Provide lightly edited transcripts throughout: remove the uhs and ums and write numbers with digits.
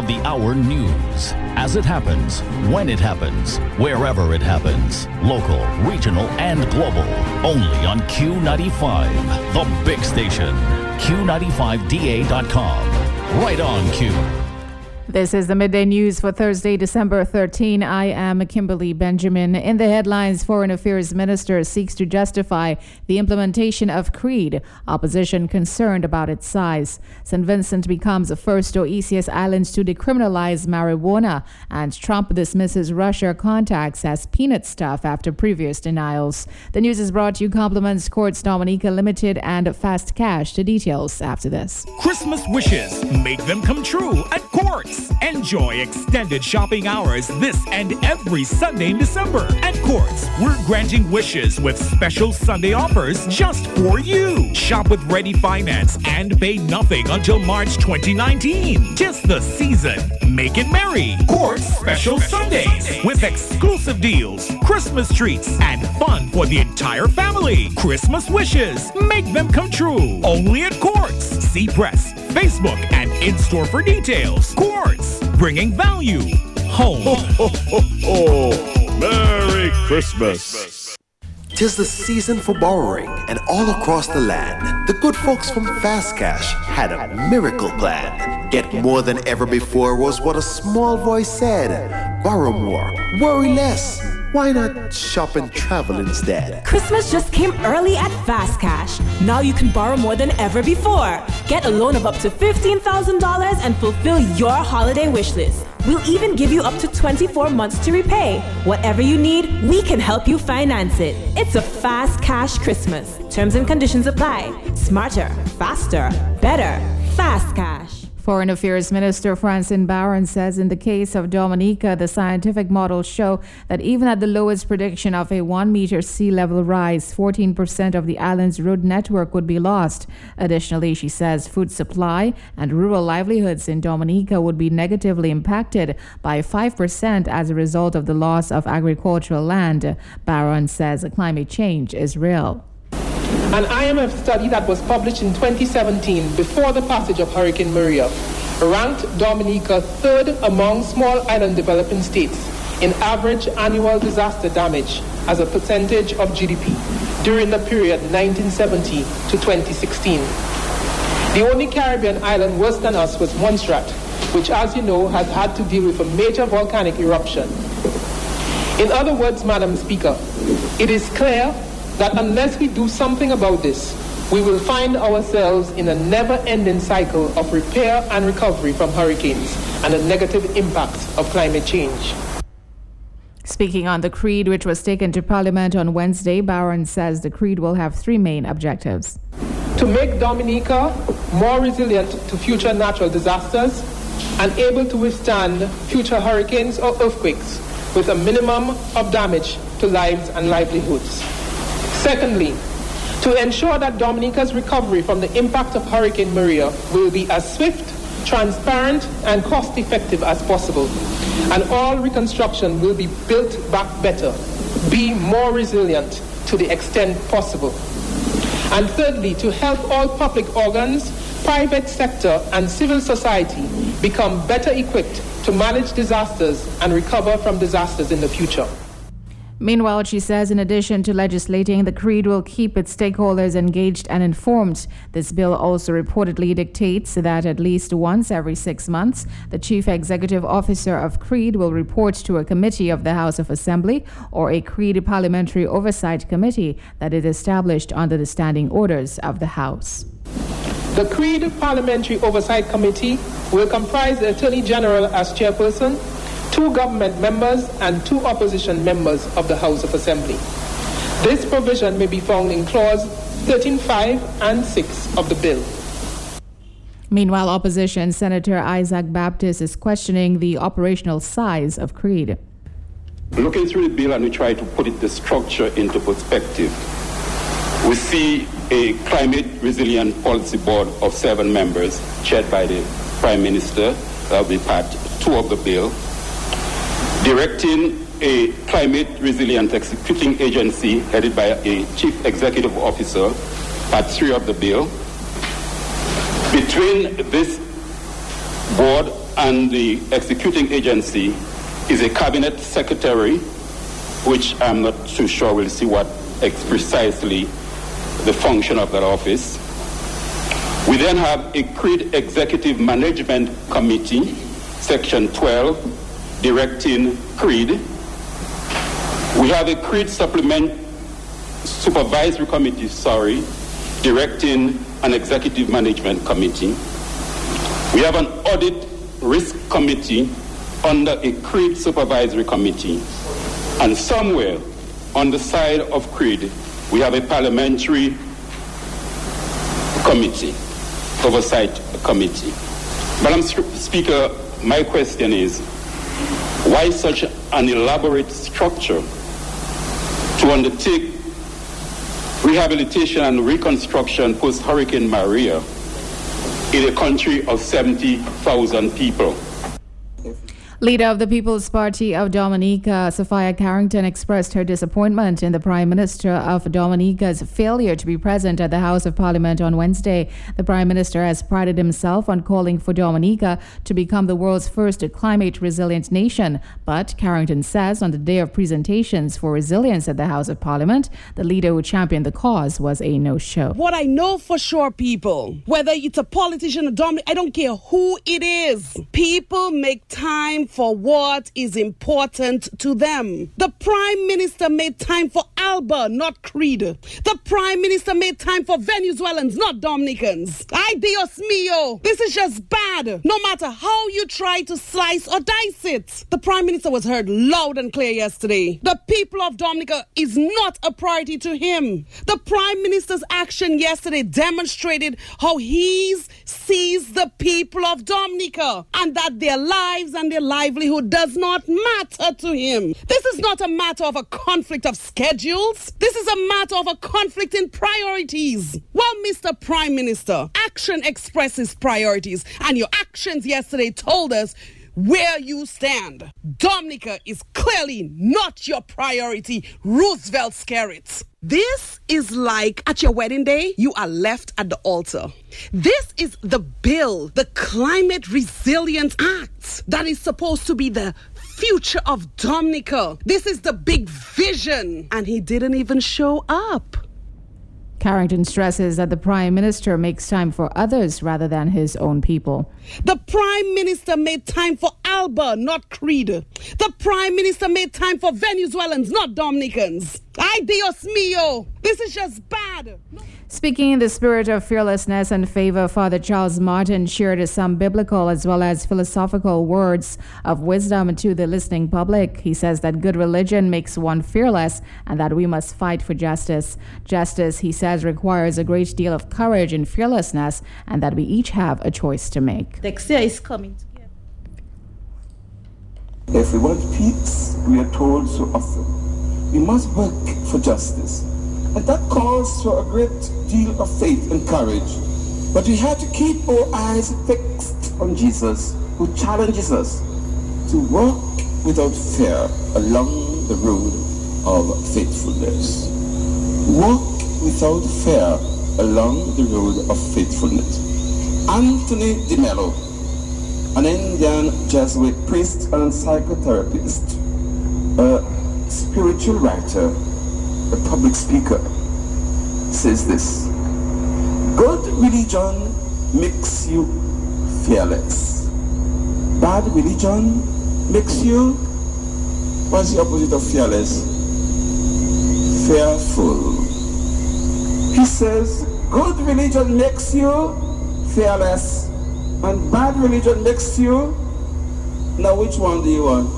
of the hour news. As it happens, when it happens, wherever it happens. Local, regional, and global. Only on Q95, the big station. Q95DA.com. Right on Q. This is the Midday News for Thursday, December 13. I am Kimberly Benjamin. In the headlines, Foreign Affairs Minister seeks to justify the implementation of Creed. Opposition concerned about its size. St. Vincent becomes the first OECS islands to decriminalize marijuana. And Trump dismisses Russia contacts as peanut stuff after previous denials. The news is brought to you compliments Courts Dominica Limited and Fast Cash. The details after this. Christmas wishes, make them come true at Courts. Enjoy extended shopping hours this and every Sunday in December. At Courts, we're granting wishes with special Sunday offers just for you. Shop with Ready Finance and pay nothing until March 2019. 'Tis the season. Make it merry. Courts Special Sundays with exclusive deals, Christmas treats, and fun for the entire family. Christmas wishes, make them come true. Only at Courts. See press, Facebook, and in-store for details. Courts, bringing value home. Ho, ho, ho, ho. Merry Christmas. 'Tis the season for borrowing, and all across the land, the good folks from Fast Cash had a miracle plan. Get more than ever before was what a small voice said. Borrow more, worry less. Why not shop and travel instead? Christmas just came early at Fast Cash. Now you can borrow more than ever before. Get a loan of up to $15,000 and fulfill your holiday wish list. We'll even give you up to 24 months to repay. Whatever you need, we can help you finance it. It's a Fast Cash Christmas. Terms and conditions apply. Smarter, faster, better. Fast Cash. Foreign Affairs Minister Francine Barron says in the case of Dominica, the scientific models show that even at the lowest prediction of a 1 meter sea level rise, 14% of the island's road network would be lost. Additionally, she says food supply and rural livelihoods in Dominica would be negatively impacted by 5% as a result of the loss of agricultural land. Barron says climate change is real. An IMF study that was published in 2017 before the passage of Hurricane Maria ranked Dominica third among small island developing states in average annual disaster damage as a percentage of GDP during the period 1970 to 2016. The only Caribbean island worse than us was Montserrat, which, as you know, has had to deal with a major volcanic eruption. In other words, Madam Speaker, it is clear that unless we do something about this, we will find ourselves in a never-ending cycle of repair and recovery from hurricanes and the negative impact of climate change. Speaking on the Creed, which was taken to Parliament on Wednesday, Barron says the Creed will have three main objectives. To make Dominica more resilient to future natural disasters and able to withstand future hurricanes or earthquakes with a minimum of damage to lives and livelihoods. Secondly, to ensure that Dominica's recovery from the impact of Hurricane Maria will be as swift, transparent, and cost-effective as possible, and all reconstruction will be built back better, be more resilient to the extent possible. And thirdly, to help all public organs, private sector, and civil society become better equipped to manage disasters and recover from disasters in the future. Meanwhile, she says in addition to legislating, the Creed will keep its stakeholders engaged and informed. This bill also reportedly dictates that at least once every 6 months, the Chief Executive Officer of Creed will report to a committee of the House of Assembly or a Creed Parliamentary Oversight Committee that is established under the standing orders of the House. The Creed Parliamentary Oversight Committee will comprise the Attorney General as chairperson, 2 government members and 2 opposition members of the House of Assembly. This provision may be found in clause 13.5 and 6 of the bill. Meanwhile, opposition Senator Isaac Baptist is questioning the operational size of Creed. Looking through the bill, and we try to put the structure into perspective. We see a climate resilient policy board of 7 members chaired by the Prime Minister. That will be part 2 of the bill. Directing a climate resilient executing agency headed by a chief executive officer, part 3 of the bill. Between this board and the executing agency is a cabinet secretary, which I'm not too sure. We'll see what precisely the function of that office. We then have a CREED Executive Management Committee, Section 12, directing CREED. We have a CREED Supervisory Committee, directing an Executive Management Committee. We have an Audit Risk Committee under a CREED Supervisory Committee. And somewhere on the side of CREED, we have a Parliamentary Committee, Oversight Committee. Madam Speaker, my question is, why such an elaborate structure to undertake rehabilitation and reconstruction post-Hurricane Maria in a country of 70,000 people? Leader of the People's Party of Dominica, Sophia Carrington, expressed her disappointment in the Prime Minister of Dominica's failure to be present at the House of Parliament on Wednesday. The Prime Minister has prided himself on calling for Dominica to become the world's first climate-resilient nation. But Carrington says on the day of presentations for resilience at the House of Parliament, the leader who championed the cause was a no-show. What I know for sure, people, whether it's a politician or Dominica, I don't care who it is, people make time for what is important to them. The Prime Minister made time for Alba, not Creed. The Prime Minister made time for Venezuelans, not Dominicans. Ay, Dios mío. This is just bad. No matter how you try to slice or dice it. The Prime Minister was heard loud and clear yesterday. The people of Dominica is not a priority to him. The Prime Minister's action yesterday demonstrated how he sees the people of Dominica and that their lives and their livelihood does not matter to him. This is not a matter of a conflict of schedules. This is a matter of a conflict in priorities. Well, Mr. Prime Minister, action expresses priorities, and your actions yesterday told us where you stand. Dominica is clearly not your priority. Roosevelt Skerrit. This is like at your wedding day, you are left at the altar. This is the bill, the Climate Resilience Act, that is supposed to be the future of Dominica. This is the big vision, and he didn't even show up. Carrington stresses that the Prime Minister makes time for others rather than his own people. The Prime Minister made time for Alba, not Creed. The Prime Minister made time for Venezuelans, not Dominicans. Ay, Dios mío. This is just bad. Speaking in the spirit of fearlessness and favor, Father Charles Martin shared some biblical as well as philosophical words of wisdom to the listening public. He says that good religion makes one fearless and that we must fight for justice. Justice, he says, requires a great deal of courage and fearlessness, and that we each have a choice to make. Next year is coming together. If we want peace, we are told so often, we must work for justice. And that calls for a great deal of faith and courage. But we have to keep our eyes fixed on Jesus, who challenges us to walk without fear along the road of faithfulness. Walk without fear along the road of faithfulness. Anthony de Mello, an Indian Jesuit priest and psychotherapist, a spiritual writer, a public speaker, says this: good religion makes you fearless. Bad religion makes you, what's the opposite of fearless? Fearful. He says good religion makes you fearless and bad religion makes you, now which one do you want?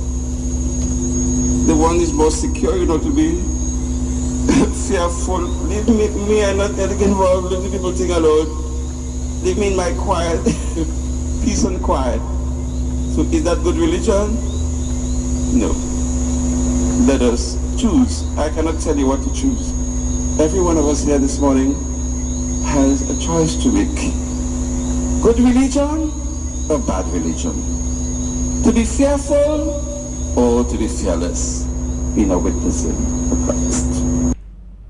The one is more secure, you know, to be fearful. Leave me I'm not getting involved. Let the people think aloud. Leave me in my quiet, peace and quiet. So is that good religion? No. Let us choose. I cannot tell you what to choose. Every one of us here this morning has a choice to make. Good religion or bad religion? To be fearful or to be fearless in our witnessing for Christ?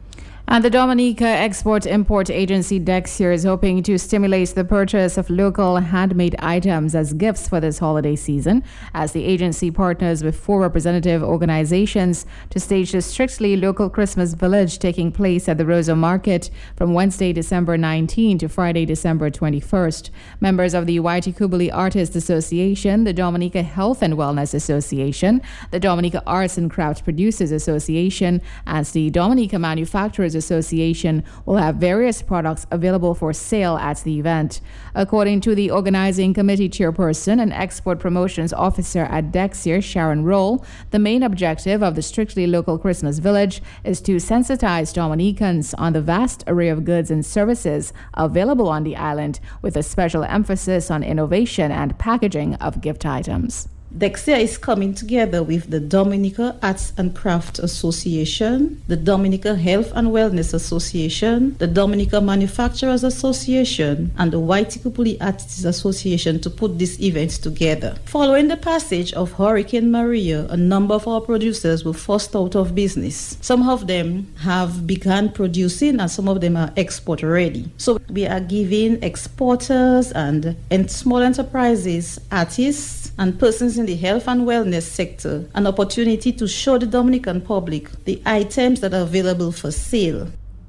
And the Dominica Export-Import Agency Dexter is hoping to stimulate the purchase of local handmade items as gifts for this holiday season, as the agency partners with 4 representative organizations to stage the Strictly Local Christmas Village taking place at the Rosa Market from Wednesday, December 19 to Friday, December 21st. Members of the Waitukubuli Artists Association, the Dominica Health and Wellness Association, the Dominica Arts and Craft Producers Association, and the Dominica Manufacturers Association will have various products available for sale at the event. According to the organizing committee chairperson and export promotions officer at Dexter, Sharon Roll, the main objective of the Strictly Local Christmas Village is to sensitize Dominicans on the vast array of goods and services available on the island, with a special emphasis on innovation and packaging of gift items. Dexter is coming together with the Dominica Arts and Craft Association, the Dominica Health and Wellness Association, the Dominica Manufacturers Association, and the Waitukubuli Artists Association to put this event together. Following the passage of Hurricane Maria, a number of our producers were forced out of business. Some of them have begun producing and some of them are export ready. So we are giving exporters and small enterprises, artists, and persons in the health and wellness sector an opportunity to show the Dominican public the items that are available for sale.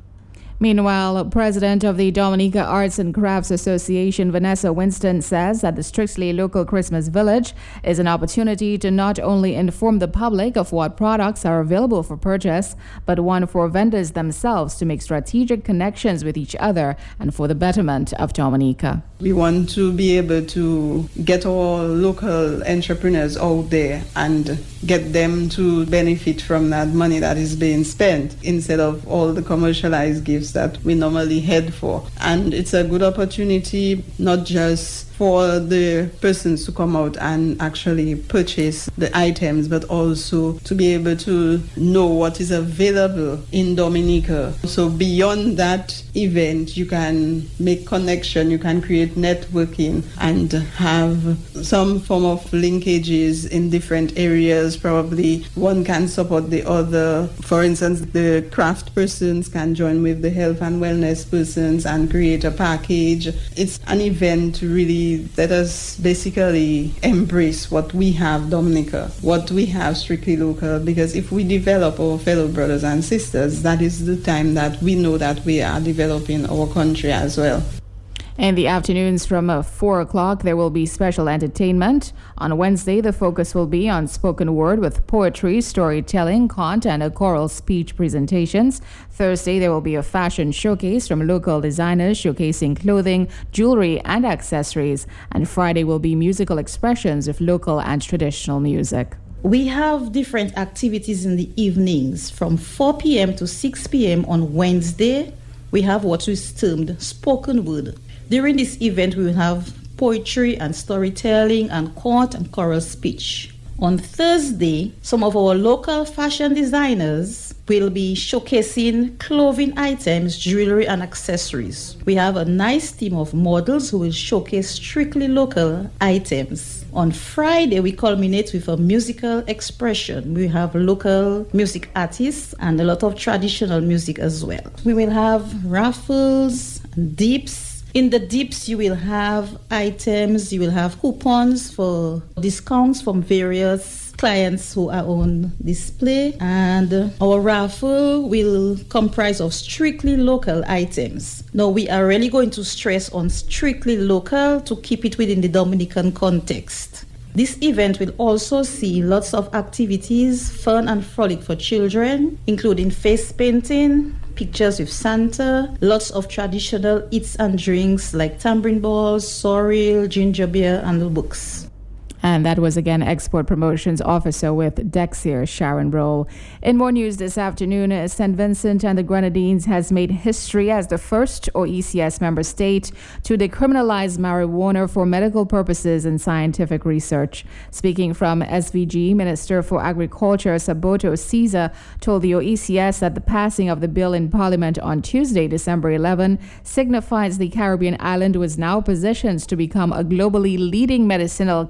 Meanwhile, President of the Dominica Arts and Crafts Association, Vanessa Winston, says that the Strictly Local Christmas Village is an opportunity to not only inform the public of what products are available for purchase, but one for vendors themselves to make strategic connections with each other and for the betterment of Dominica. We want to be able to get our local entrepreneurs out there and get them to benefit from that money that is being spent instead of all the commercialized gifts that we normally head for. And it's a good opportunity not just for the persons to come out and actually purchase the items, but also to be able to know what is available in Dominica. So beyond that event, you can make connection, you can create networking and have some form of linkages in different areas. Probably one can support the other. For instance, the craft persons can join with the health and wellness persons and create a package. It's an event to really let us basically embrace what we have Dominica, what we have Strictly Local, because if we develop our fellow brothers and sisters, that is the time that we know that we are developing our country as well. In the afternoons from 4 o'clock, there will be special entertainment. On Wednesday, the focus will be on spoken word with poetry, storytelling, cant, and choral speech presentations. Thursday, there will be a fashion showcase from local designers showcasing clothing, jewelry, and accessories. And Friday will be musical expressions of local and traditional music. We have different activities in the evenings from 4 p.m. to 6 p.m. on Wednesday. We have what is termed spoken word. During this event, we will have poetry and storytelling and cant and choral speech. On Thursday, some of our local fashion designers will be showcasing clothing items, jewelry, and accessories. We have a nice team of models who will showcase strictly local items. On Friday, we culminate with a musical expression. We have local music artists and a lot of traditional music as well. We will have raffles and dips. In the dips, you will have items, you will have coupons for discounts from various clients who are on display, and our raffle will comprise of strictly local items. Now, we are really going to stress on strictly local to keep it within the Dominican context. This event will also see lots of activities, fun and frolic for children, including face painting, pictures with Santa, lots of traditional eats and drinks like tambourine balls, sorrel, ginger beer, and books. And that was again Export Promotions Officer with Dexter, Sharon Roll. In more news this afternoon, St. Vincent and the Grenadines has made history as the first OECS member state to decriminalize marijuana for medical purposes and scientific research. Speaking from SVG, Minister for Agriculture Saboto Caesar told the OECS that the passing of the bill in Parliament on Tuesday, December 11, signifies the Caribbean island was now positioned to become a globally leading medicinal cannabis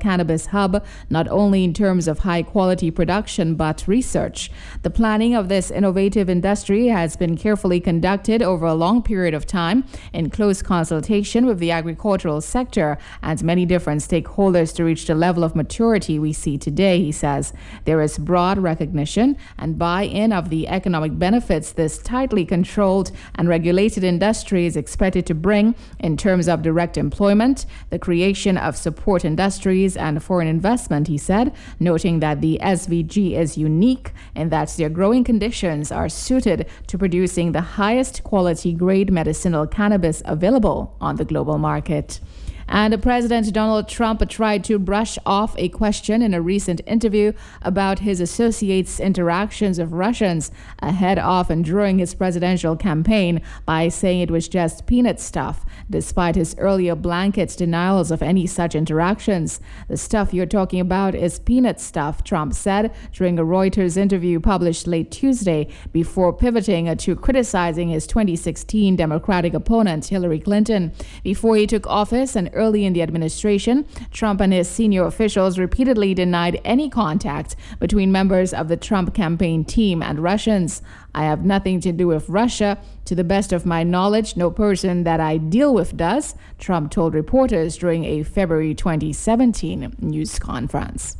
cannabis hub, not only in terms of high-quality production but research. The planning of this innovative industry has been carefully conducted over a long period of time in close consultation with the agricultural sector and many different stakeholders to reach the level of maturity we see today, he says. There is broad recognition and buy-in of the economic benefits this tightly controlled and regulated industry is expected to bring in terms of direct employment, the creation of support industries, and foreign investment, he said, noting that the SVG is unique in that their growing conditions are suited to producing the highest quality grade medicinal cannabis available on the global market. And President Donald Trump tried to brush off a question in a recent interview about his associates' interactions with Russians ahead of and during his presidential campaign by saying it was just peanut stuff, despite his earlier blanket denials of any such interactions. The stuff you're talking about is peanut stuff, Trump said during a Reuters interview published late Tuesday before pivoting to criticizing his 2016 Democratic opponent, Hillary Clinton. Before he took office and early in the administration, Trump and his senior officials repeatedly denied any contact between members of the Trump campaign team and Russians. I have nothing to do with Russia. To the best of my knowledge, no person that I deal with does, Trump told reporters during a February 2017 news conference.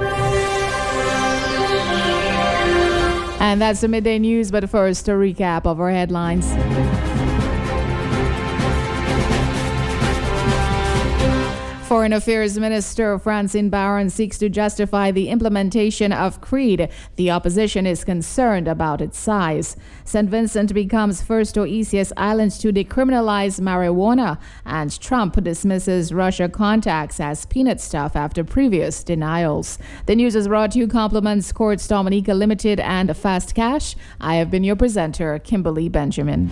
And that's the midday news, but first, a recap of our headlines. Foreign Affairs Minister Francine Baron seeks to justify the implementation of CREED. The opposition is concerned about its size. St. Vincent becomes first OECS island to decriminalize marijuana, and Trump dismisses Russia contacts as peanut stuff after previous denials. The news is brought to you compliments Courts Dominica Limited and Fast Cash. I have been your presenter, Kimberly Benjamin.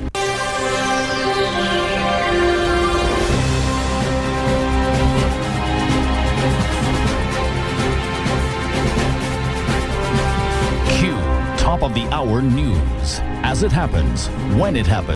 Top of the hour news. As it happens, when it happens.